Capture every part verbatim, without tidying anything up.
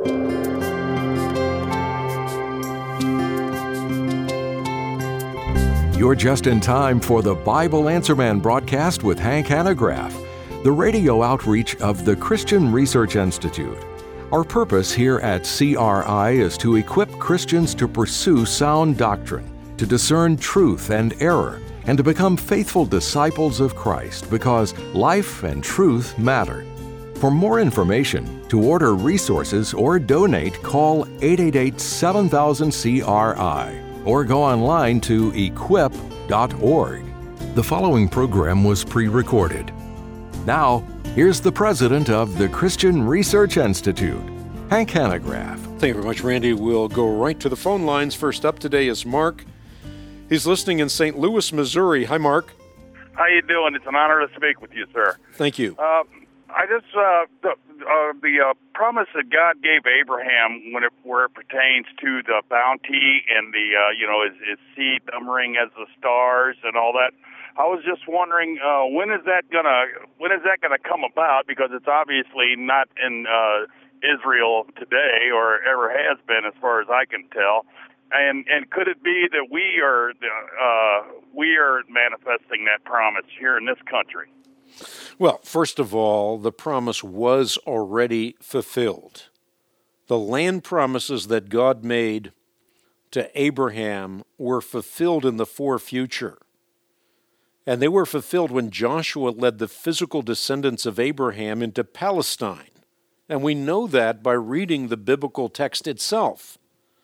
You're just in time for the Bible Answer Man broadcast with Hank Hanegraaff, the radio outreach of the Christian Research Institute. Our purpose here at C R I is to equip Christians to pursue sound doctrine, to discern truth and error, and to become faithful disciples of Christ, because life and truth matter. For more information, to order resources or donate, call eight eight eight, seven thousand, C R I or go online to equip dot org. The following program was pre-recorded. Now, here's the president of the Christian Research Institute, Hank Hanegraaff. Thank you very much, Randy. We'll go right to the phone lines. First up today is Mark. He's listening in Saint Louis, Missouri. Hi, Mark. How you doing? It's an honor to speak with you, sir. Thank you. Uh, I just uh, the uh, the uh, promise that God gave Abraham when it where it pertains to the bounty and the uh, you know his, his seed numbering as the stars and all that. I was just wondering uh, when is that gonna when is that gonna come about? Because it's obviously not in uh, Israel today or ever has been, as far as I can tell. And and could it be that we are uh, we are manifesting that promise here in this country? Well, first of all, the promise was already fulfilled. The land promises that God made to Abraham were fulfilled in the fore future. And they were fulfilled when Joshua led the physical descendants of Abraham into Palestine. And we know that by reading the biblical text itself.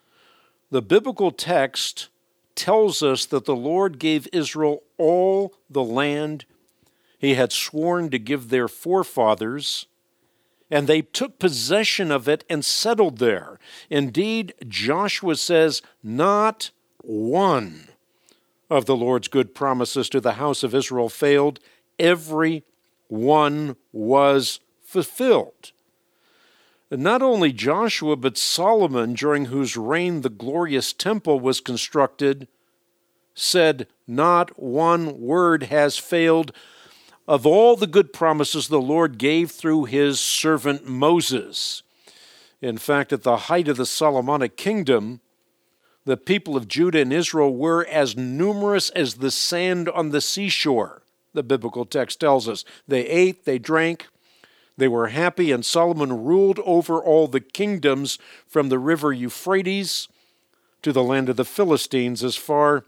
The biblical text tells us that the Lord gave Israel all the land He had sworn to give their forefathers, and they took possession of it and settled there. Indeed, Joshua says, not one of the Lord's good promises to the house of Israel failed. Every one was fulfilled. Not only Joshua, but Solomon, during whose reign the glorious temple was constructed, said, not one word has failed of all the good promises the Lord gave through his servant Moses. In fact, at the height of the Solomonic kingdom, the people of Judah and Israel were as numerous as the sand on the seashore, the biblical text tells us. They ate, they drank, they were happy, and Solomon ruled over all the kingdoms from the river Euphrates to the land of the Philistines as far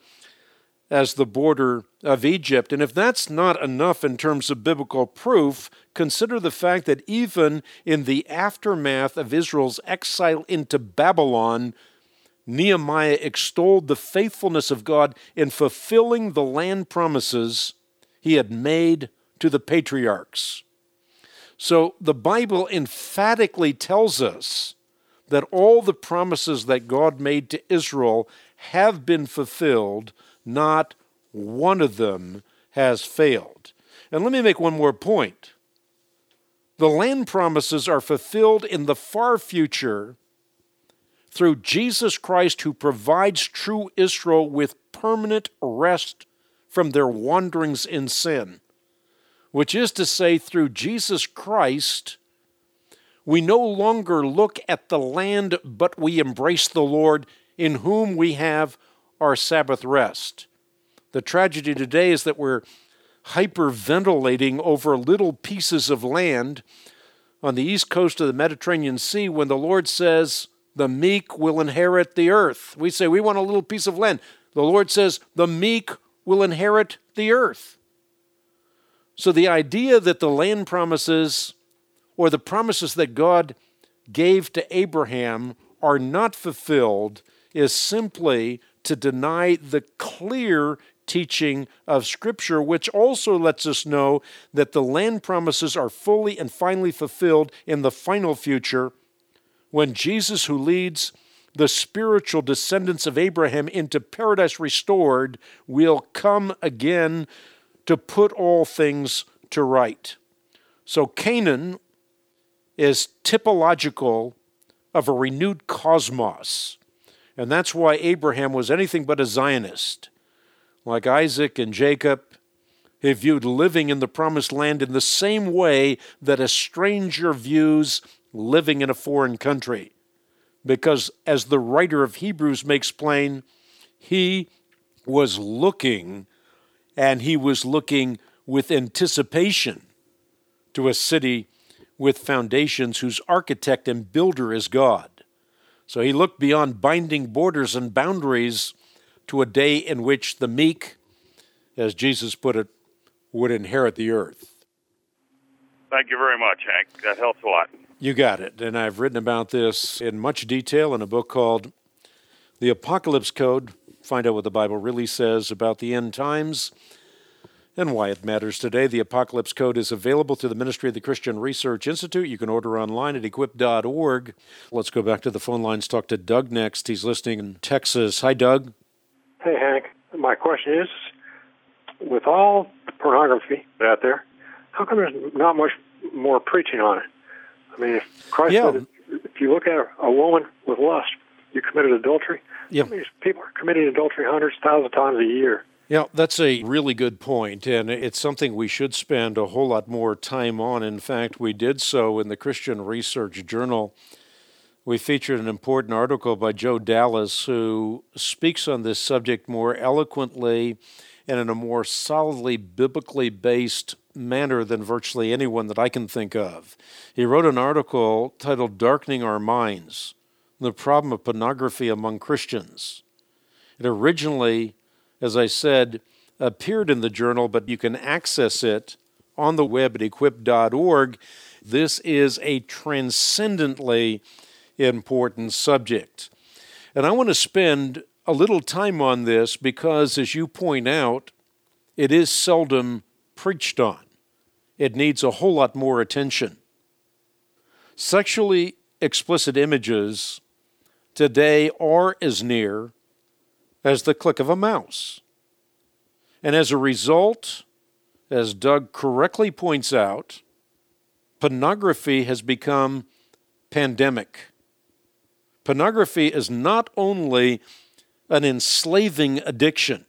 as the border of Egypt. And if that's not enough in terms of biblical proof, consider the fact that even in the aftermath of Israel's exile into Babylon, Nehemiah extolled the faithfulness of God in fulfilling the land promises he had made to the patriarchs. So the Bible emphatically tells us that all the promises that God made to Israel have been fulfilled. Not one of them has failed. And let me make one more point. The land promises are fulfilled in the far future through Jesus Christ, who provides true Israel with permanent rest from their wanderings in sin. Which is to say, through Jesus Christ, we no longer look at the land, but we embrace the Lord, in whom we have our Sabbath rest. The tragedy today is that we're hyperventilating over little pieces of land on the east coast of the Mediterranean Sea when the Lord says, the meek will inherit the earth. We say, we want a little piece of land. The Lord says, the meek will inherit the earth. So the idea that the land promises, or the promises that God gave to Abraham, are not fulfilled is simply to deny the clear teaching of Scripture, which also lets us know that the land promises are fully and finally fulfilled in the final future when Jesus, who leads the spiritual descendants of Abraham into paradise restored, will come again to put all things to right. So Canaan is typological of a renewed cosmos. And that's why Abraham was anything but a Zionist. Like Isaac and Jacob, he viewed living in the promised land in the same way that a stranger views living in a foreign country. because, as the writer of Hebrews makes plain, he was looking, and he was looking with anticipation to a city with foundations whose architect and builder is God. So he looked beyond binding borders and boundaries to a day in which the meek, as Jesus put it, would inherit the earth. Thank you very much, Hank. That helps a lot. You got it. And I've written about this in much detail in a book called The Apocalypse Code. Find out what the Bible really says about the end times and why it matters today. The Apocalypse Code is available through the Ministry of the Christian Research Institute. You can order online at equip dot org. Let's go back to the phone lines, talk to Doug next. He's listening in Texas. Hi, Doug. Hey, Hank. My question is, with all the pornography out there, how come there's not much more preaching on it? I mean, if Christ Yeah. said, if you look at a woman with lust, you committed adultery. Yeah. How many people are committing adultery hundreds, thousands of times a year? Yeah, that's a really good point, and it's something we should spend a whole lot more time on. In fact, we did so in the Christian Research Journal. We featured an important article by Joe Dallas, who speaks on this subject more eloquently and in a more solidly biblically based manner than virtually anyone that I can think of. He wrote an article titled Darkening Our Minds, the Problem of Pornography Among Christians. It originally, as I said, appeared in the journal, but you can access it on the web at equip dot org. This is a transcendently important subject. And I want to spend a little time on this because, as you point out, it is seldom preached on. It needs a whole lot more attention. Sexually explicit images today are as near as the click of a mouse. And as a result, as Doug correctly points out, pornography has become pandemic. Pornography is not only an enslaving addiction,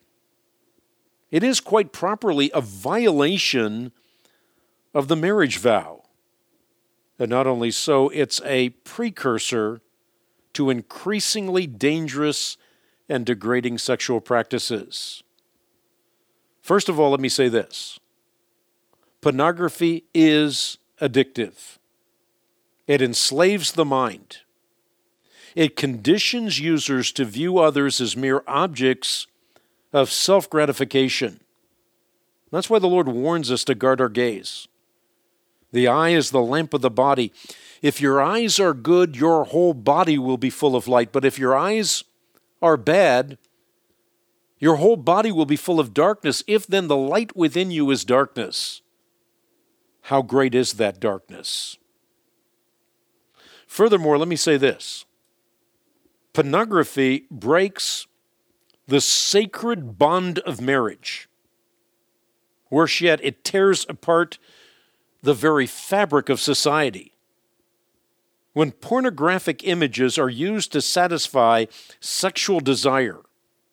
it is quite properly a violation of the marriage vow. And not only so, it's a precursor to increasingly dangerous and degrading sexual practices. First of all, let me say this. Pornography is addictive. It enslaves the mind. It conditions users to view others as mere objects of self-gratification. That's why the Lord warns us to guard our gaze. The eye is the lamp of the body. If your eyes are good, your whole body will be full of light. But if your eyes are bad, your whole body will be full of darkness. If then the light within you is darkness, how great is that darkness? Furthermore, let me say this. Pornography breaks the sacred bond of marriage. Worse yet, it tears apart the very fabric of society. When pornographic images are used to satisfy sexual desire,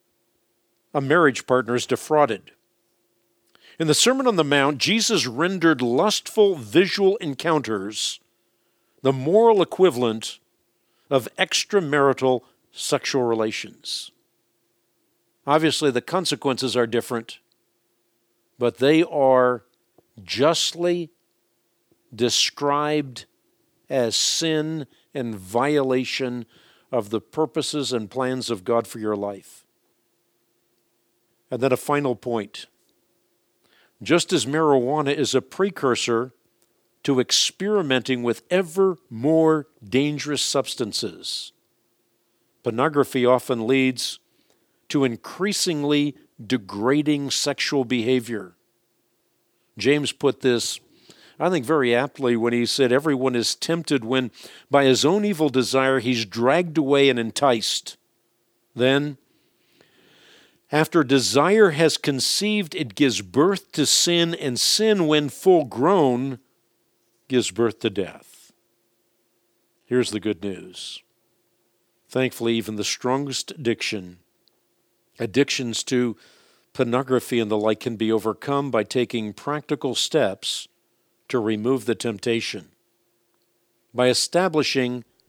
a marriage partner is defrauded. In the Sermon on the Mount, Jesus rendered lustful visual encounters the moral equivalent of extramarital sexual relations. Obviously, the consequences are different, but they are justly described as sin and violation of the purposes and plans of God for your life. And then a final point. Just as marijuana is a precursor to experimenting with ever more dangerous substances, pornography often leads to increasingly degrading sexual behavior. James put this, I think, very aptly when he said, everyone is tempted when by his own evil desire he's dragged away and enticed. Then, after desire has conceived, it gives birth to sin, and sin, when full grown, gives birth to death. Here's the good news. Thankfully, even the strongest addiction, addictions to pornography and the like, can be overcome by taking practical steps to remove the temptation, by establishing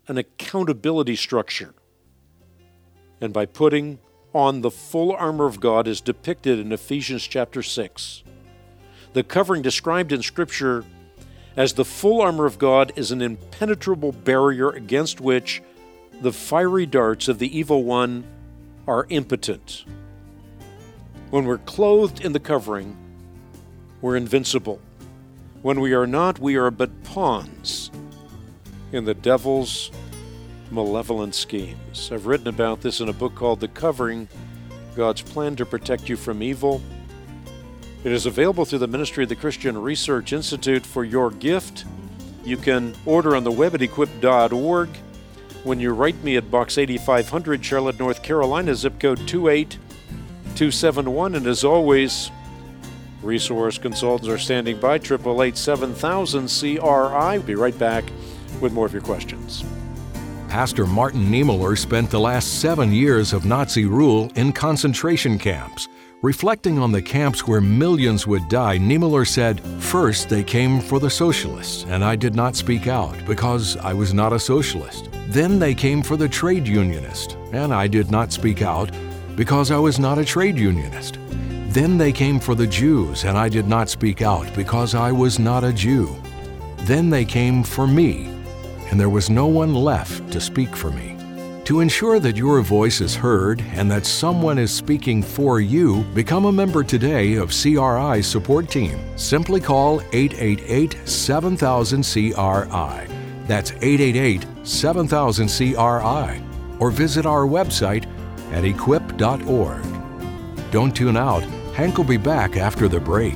an accountability structure. And by putting on the full armor of God as depicted in Ephesians chapter six. The covering described in Scripture as the full armor of God is an impenetrable barrier against which the fiery darts of the evil one are impotent. When we're clothed in the covering, we're invincible. When we are not, we are but pawns in the devil's malevolent schemes. I've written about this in a book called The Covering, God's Plan to Protect You from Evil. It is available through the ministry of the Christian Research Institute. For your gift, you can order on the web at equip dot org. When you write me at Box eighty-five hundred, Charlotte, North Carolina, zip code two eight two seven one. And as always, resource consultants are standing by, eight eight eight, seven thousand C R I. We'll be right back with more of your questions. Pastor Martin Niemöller spent the last seven years of Nazi rule in concentration camps. Reflecting on the camps where millions would die, Niemöller said, "First, they came for the socialists, and I did not speak out because I was not a socialist. Then they came for the trade unionist, and I did not speak out because I was not a trade unionist. Then they came for the Jews, and I did not speak out because I was not a Jew. Then they came for me, and there was no one left to speak for me." To ensure that your voice is heard and that someone is speaking for you, become a member today of C R I's support team. Simply call eight eight eight, seven thousand C R I. That's eight eight eight, seven thousand C R I. Or visit our website at equip dot org. Don't tune out. Hank will be back after the break.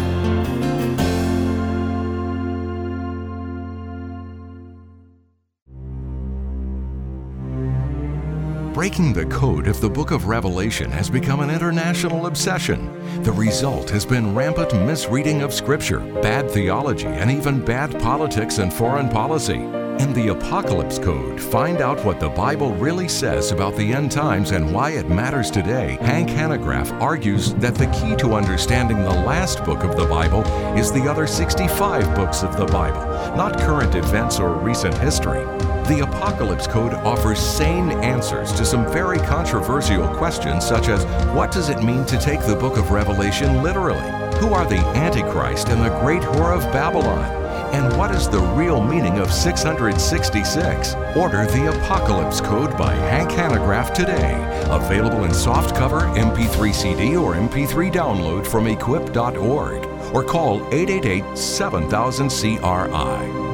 Breaking the code of the book of Revelation has become an international obsession. The result has been rampant misreading of Scripture, bad theology, and even bad politics and foreign policy. In the Apocalypse Code, find out what the Bible really says about the end times and why it matters today. Hank Hanegraaff argues that the key to understanding the last book of the Bible is the other sixty-five books of the Bible, not current events or recent history. The Apocalypse Code offers sane answers to some very controversial questions, such as, what does it mean to take the book of Revelation literally? Who are the Antichrist and the great whore of Babylon? And what is the real meaning of six hundred sixty-six? Order the Apocalypse Code by Hank Hanegraaff today. Available in softcover, M P three C D, or M P three download from equip dot org. Or call eight eight eight, seven thousand C R I.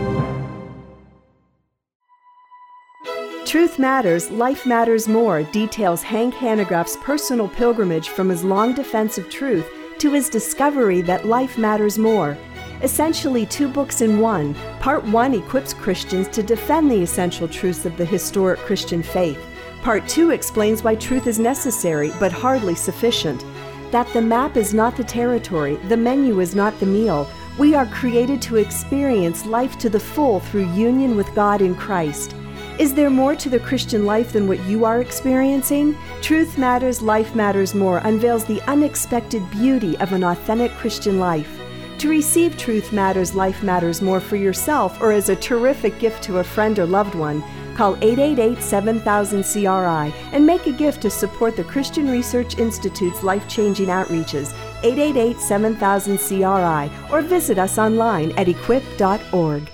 Truth Matters, Life Matters More details Hank Hanegraaff's personal pilgrimage from his long defense of truth to his discovery that life matters more. Essentially two books in one, Part one equips Christians to defend the essential truths of the historic Christian faith. Part two explains why truth is necessary but hardly sufficient. That the map is not the territory, the menu is not the meal. We are created to experience life to the full through union with God in Christ. Is there more to the Christian life than what you are experiencing? Truth Matters, Life Matters More unveils the unexpected beauty of an authentic Christian life. To receive Truth Matters, Life Matters More for yourself or as a terrific gift to a friend or loved one, call eight eight eight, seven thousand C R I and make a gift to support the Christian Research Institute's life-changing outreaches, eight eight eight, seven thousand C R I, or visit us online at equip dot org.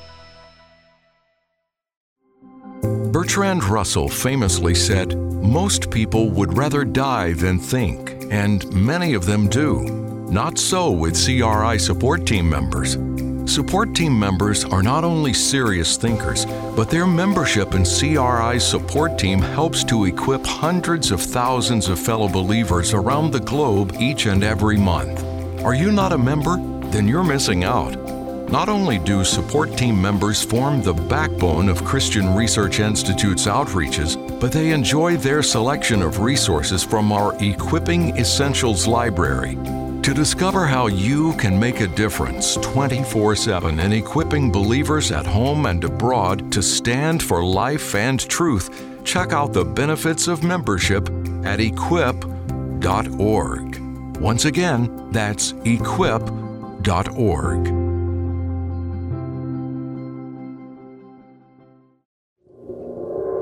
Bertrand Russell famously said, "Most people would rather die than think, and many of them do. Not so with C R I support team members. Support team members are not only serious thinkers, but their membership in C R I's support team helps to equip hundreds of thousands of fellow believers around the globe each and every month. Are you not a member? Then you're missing out. Not only do support team members form the backbone of Christian Research Institute's outreaches, but they enjoy their selection of resources from our Equipping Essentials library. To discover how you can make a difference twenty-four seven in equipping believers at home and abroad to stand for life and truth, check out the benefits of membership at equip dot org. Once again, that's equip dot org.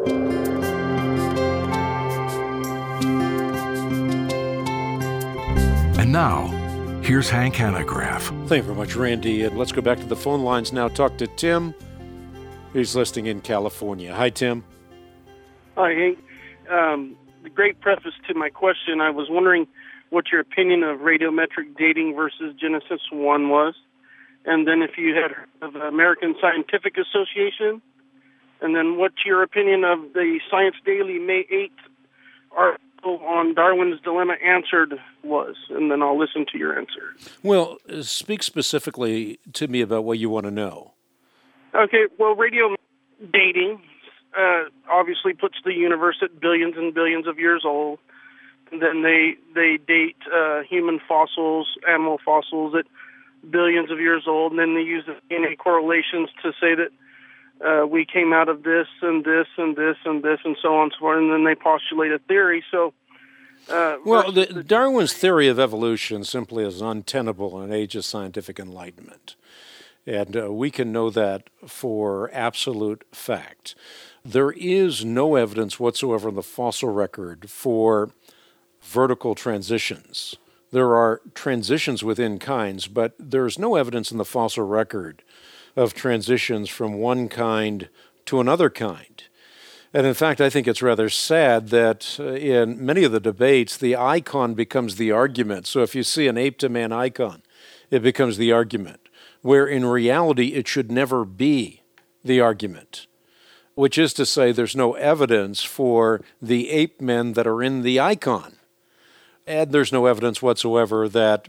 And now, here's Hank Hanegraaff. Thank you very much, Randy. And let's go back to the phone lines now. Talk to Tim. He's listening in California. Hi, Tim. Hi, Hank. Um, the great preface to my question, I was wondering what your opinion of radiometric dating versus Genesis one was. And then if you had heard of the American Scientific Association. And then what's your opinion of the Science Daily May eighth article on Darwin's Dilemma answered was, and then I'll listen to your answer. Well, speak specifically to me about what you want to know. Okay, well, radio dating uh, obviously puts the universe at billions and billions of years old. And then they, they date uh, human fossils, animal fossils at billions of years old, and then they use the D N A correlations to say that Uh, we came out of this and this and this and this and so on and so forth, and then they postulate a theory. So, uh, well, the, the, Darwin's theory of evolution simply is untenable in an age of scientific enlightenment, and uh, we can know that for absolute fact. There is no evidence whatsoever in the fossil record for vertical transitions. There are transitions within kinds, but there's no evidence in the fossil record of transitions from one kind to another kind. And in fact, I think it's rather sad that uh, in many of the debates, the icon becomes the argument. So if you see an ape-to-man icon, it becomes the argument, where in reality it should never be the argument, which is to say there's no evidence for the ape men that are in the icon. And there's no evidence whatsoever that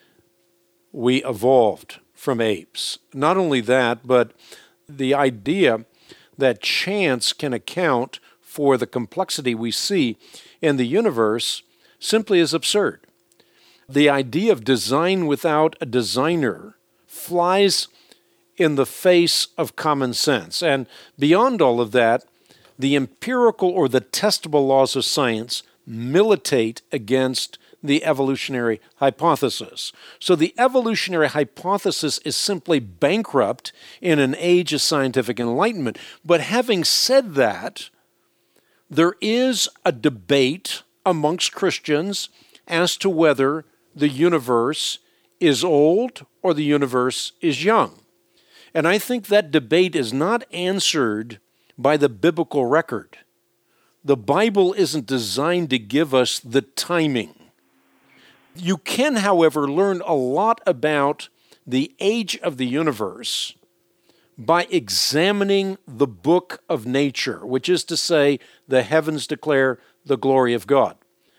we evolved from apes. Not only that, but the idea that chance can account for the complexity we see in the universe simply is absurd. The idea of design without a designer flies in the face of common sense. And beyond all of that, the empirical or the testable laws of science militate against the evolutionary hypothesis. So the evolutionary hypothesis is simply bankrupt in an age of scientific enlightenment. But having said that, there is a debate amongst Christians as to whether the universe is old or the universe is young. And I think that debate is not answered by the biblical record. The Bible isn't designed to give us the timing. You can, however, learn a lot about the age of the universe by examining the book of nature, which is to say, the heavens declare the glory of God.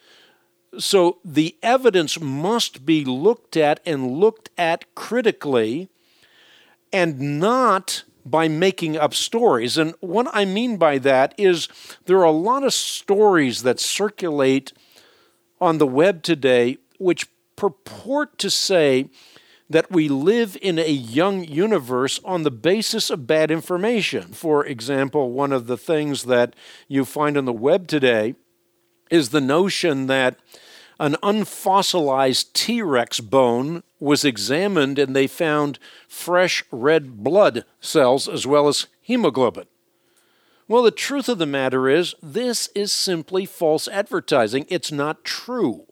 So the evidence must be looked at and looked at critically, and not by making up stories. And what I mean by that is there are a lot of stories that circulate on the web today which purport to say that we live in a young universe on the basis of bad information. For example, one of the things that you find on the web today is the notion that an unfossilized T-Rex bone was examined and they found fresh red blood cells as well as hemoglobin. Well, the truth of the matter is this is simply false advertising. It's not true.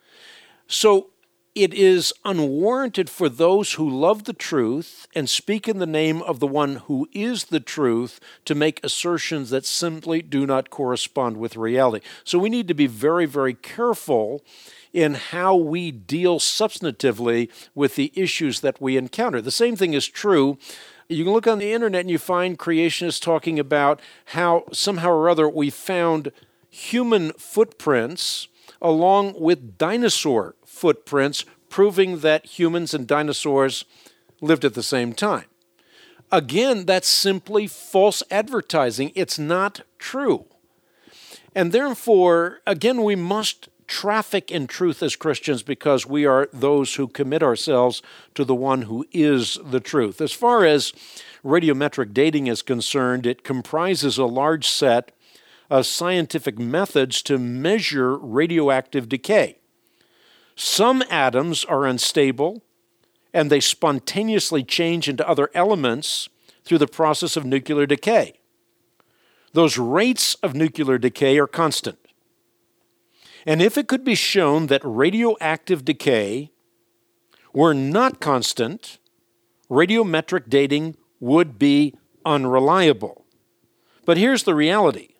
So it is unwarranted for those who love the truth and speak in the name of the one who is the truth to make assertions that simply do not correspond with reality. So we need to be very, very careful in how we deal substantively with the issues that we encounter. The same thing is true. You can look on the internet and you find creationists talking about how somehow or other we found human footprints along with dinosaur footprints, proving that humans and dinosaurs lived at the same time. Again, that's simply false advertising. It's not true. And therefore, again, we must traffic in truth as Christians because we are those who commit ourselves to the one who is the truth. As far as radiometric dating is concerned, it comprises a large set of scientific methods to measure radioactive decay. Some atoms are unstable, and they spontaneously change into other elements through the process of nuclear decay. those rates of nuclear decay are constant. And if it could be shown that radioactive decay were not constant, radiometric dating would be unreliable. But here's the reality.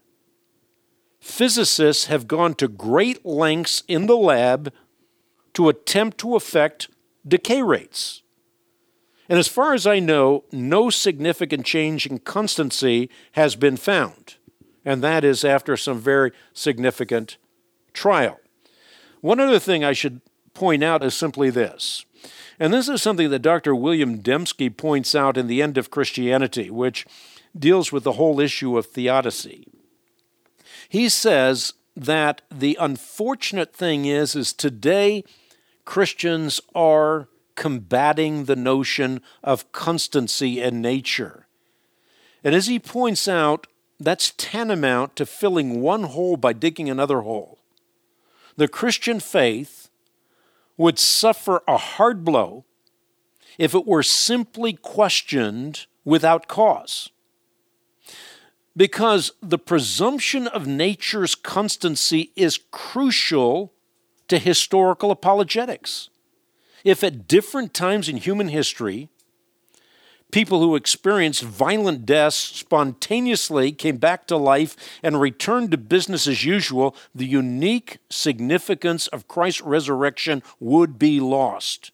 Physicists have gone to great lengths in the lab to attempt to affect decay rates. And as far as I know, no significant change in constancy has been found. And that is after some very significant trial. One other thing I should point out is simply this. And this is something that Doctor William Dembski points out in The End of Christianity, which deals with the whole issue of theodicy. He says that the unfortunate thing is, is today Christians are combating the notion of constancy in nature. And as he points out, that's tantamount to filling one hole by digging another hole. The Christian faith would suffer a hard blow if it were simply questioned without cause. Because the presumption of nature's constancy is crucial to historical apologetics. If at different times in human history, people who experienced violent deaths spontaneously came back to life and returned to business as usual, the unique significance of Christ's resurrection would be lost.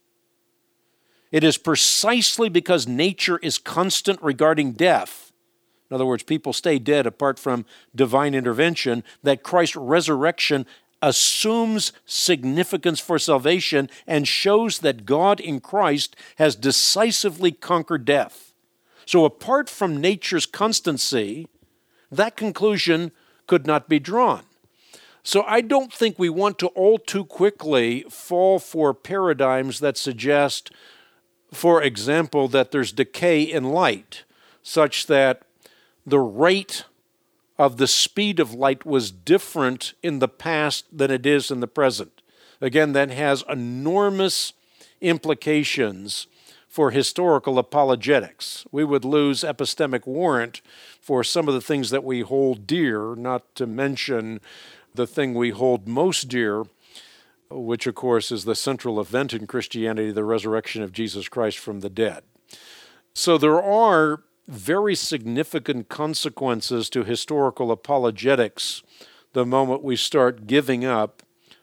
It is precisely because nature is constant regarding death, in other words, people stay dead apart from divine intervention, that Christ's resurrection assumes significance for salvation and shows that God in Christ has decisively conquered death. So apart from nature's constancy, that conclusion could not be drawn. So I don't think we want to all too quickly fall for paradigms that suggest, for example, that there's decay in light, such that the rate of the speed of light was different in the past than it is in the present. Again, that has enormous implications for historical apologetics. We would lose epistemic warrant for some of the things that we hold dear, not to mention the thing we hold most dear, which of course is the central event in Christianity, the resurrection of Jesus Christ from the dead. So there are very significant consequences to historical apologetics the moment we start giving up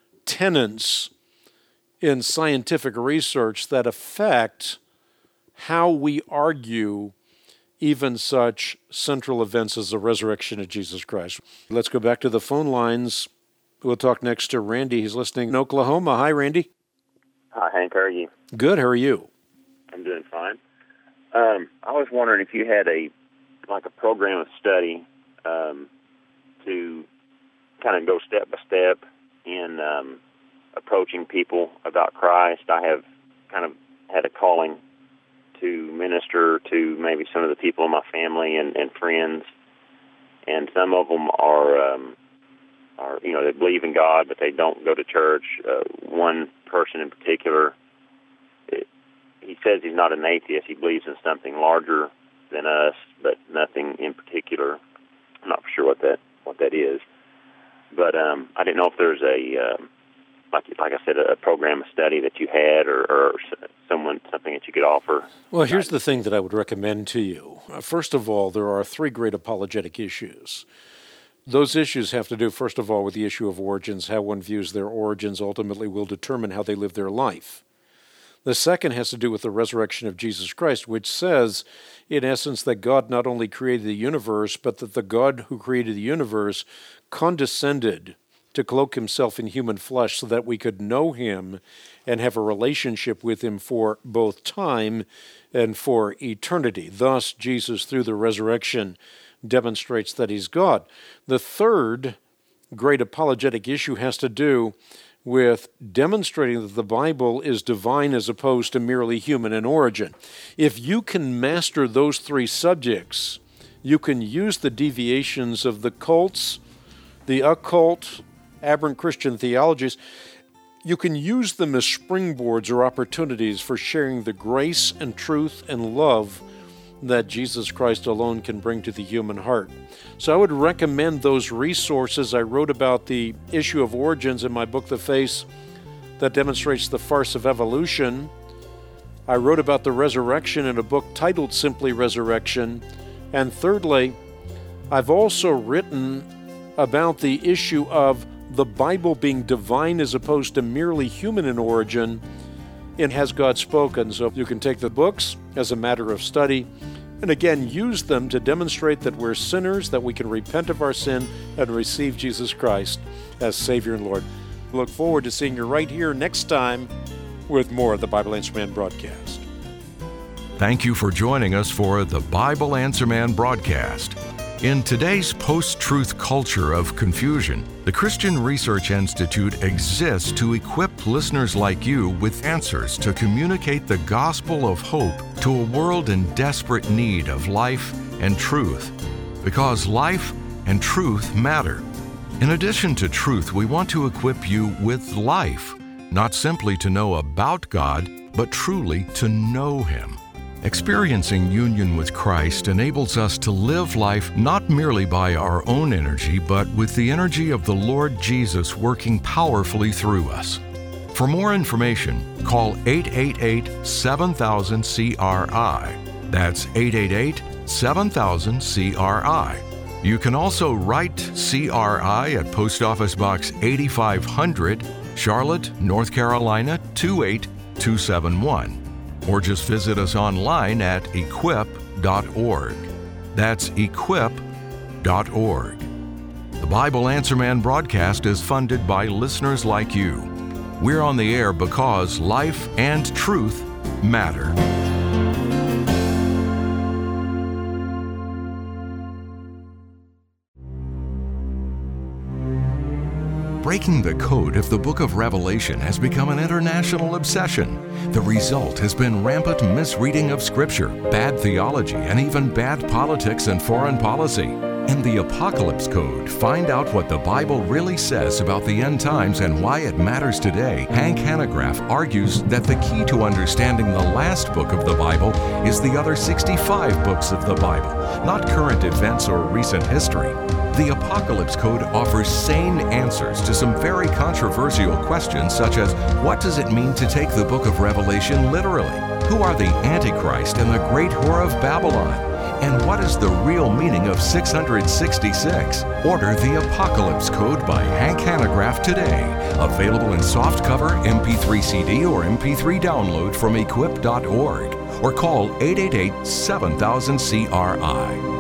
tenets in scientific research that affect how we argue even such central events as the resurrection of Jesus Christ. Let's go back to the phone lines. We'll talk next to Randy. He's listening in Oklahoma. Hi, Randy. Hi, Hank. How are you? Good. How are you? I'm doing fine. Um, I was wondering if you had a like a program of study um, to kind of go step by step in um, approaching people about Christ. I have kind of had a calling to minister to maybe some of the people in my family and, and friends, and some of them are, um, are you know, they believe in God, but they don't go to church. Uh, one person in particular, it, he says he's not an atheist. He believes in something larger than us, but nothing in particular. I'm not sure what that what that is. But um, I didn't know if there's a, uh, like like I said, a program of study that you had, or, or someone something that you could offer. Well, here's the thing that I would recommend to you. First of all, there are three great apologetic issues. Those issues have to do, first of all, with the issue of origins. How one views their origins ultimately will determine how they live their life. The second has to do with the resurrection of Jesus Christ, which says, in essence, that God not only created the universe, but that the God who created the universe condescended to cloak himself in human flesh so that we could know him and have a relationship with him for both time and for eternity. Thus, Jesus, through the resurrection, demonstrates that he's God. The third great apologetic issue has to do with demonstrating that the Bible is divine as opposed to merely human in origin. If you can master those three subjects, you can use the deviations of the cults, the occult, aberrant Christian theologies. You can use them as springboards or opportunities for sharing the grace and truth and love that Jesus Christ alone can bring to the human heart. So I would recommend those resources. I wrote about the issue of origins in my book, The Face That Demonstrates the Farce of Evolution. I wrote about the resurrection in a book titled simply Resurrection. And thirdly, I've also written about the issue of the Bible being divine as opposed to merely human in origin in Has God Spoken? So you can take the books as a matter of study and again use them to demonstrate that we're sinners, that we can repent of our sin and receive Jesus Christ as Savior and Lord. Look forward to seeing you right here next time with more of the Bible Answer Man broadcast. Thank you for joining us for the Bible Answer Man broadcast. In today's post-truth culture of confusion, the Christian Research Institute exists to equip listeners like you with answers to communicate the gospel of hope to a world in desperate need of life and truth, because life and truth matter. In addition to truth, we want to equip you with life, not simply to know about God, but truly to know Him. Experiencing union with Christ enables us to live life not merely by our own energy, but with the energy of the Lord Jesus working powerfully through us. For more information, call eight eight eight, seven thousand, C R I. That's eight eight eight, seven thousand, C R I. You can also write C R I at Post Office Box eighty-five hundred, Charlotte, North Carolina two eight two seven one. Or just visit us online at equip dot org. That's equip dot org. The Bible Answer Man broadcast is funded by listeners like you. We're on the air because life and truth matter. Breaking the code of the book of Revelation has become an international obsession. The result has been rampant misreading of Scripture, bad theology, and even bad politics and foreign policy. In the Apocalypse Code, find out what the Bible really says about the end times and why it matters today. Hank Hanegraaff argues that the key to understanding the last book of the Bible is the other sixty-five books of the Bible, not current events or recent history. The Apocalypse Code offers sane answers to some very controversial questions, such as what does it mean to take the book of Revelation literally? Who are the Antichrist and the great whore of Babylon? And what is the real meaning of six hundred sixty-six? Order the Apocalypse Code by Hank Hanegraaff today. Available in softcover, M P three C D, or M P three download from equip dot org. Or call eight eight eight, seven thousand, C R I.